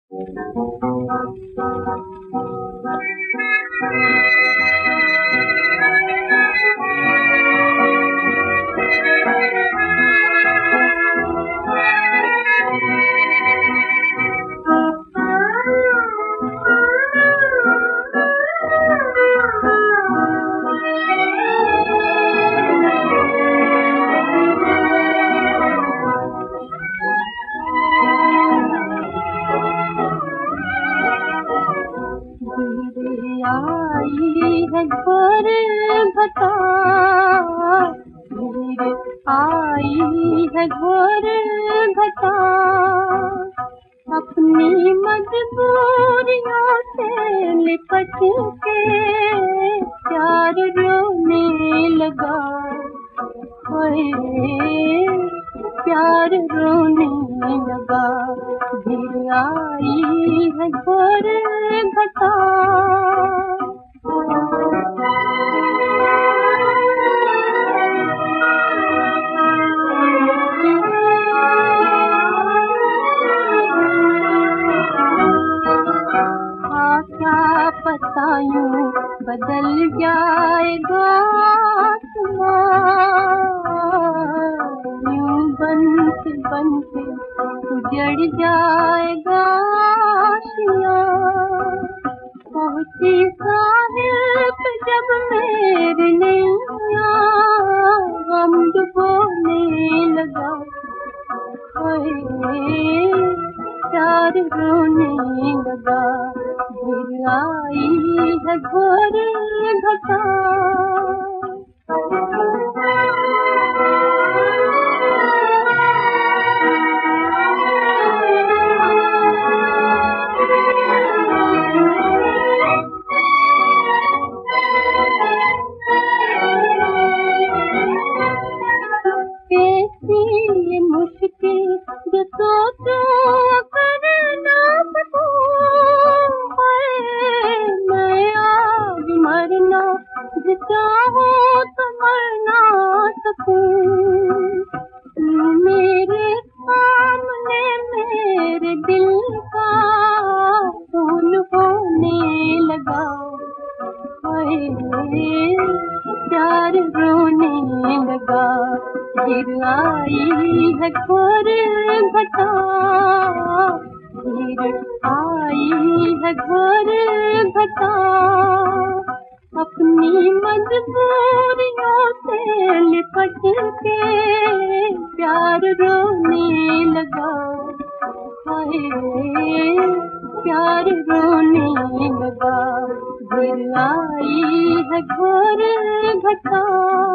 आई है घोर घटा, धीरे आई है घोर घटा, अपनी मजबूरियों से लिपट के प्यार रोने लगा। प्यार रोने लगा, धीरे आई है घोर घटा। क्या पता यूं बदल जाएगा यूं बनते बनते उजड़ जाएगा आशियाँ। पहुँची साहिल पे जब मेरी नैया गम डुबोने लगा। प्यार रोने लगा, फिर आई है घोर घटा। कैसी ये मुश्किल जो सोचो कर ना सकूं, मैं आज मरना जो चाहूं तो मर ना सकूं। मेरे सामने मेरे दिल का फूल होने लगा। प्यार रोने लगा, फिर आई है घोर घटा, फिर आई है घोर घटा। अपनी मजबूरियों से लिपट के प्यार रोने लगा। प्यार रोने लगा, फिर आई है घोर घटा।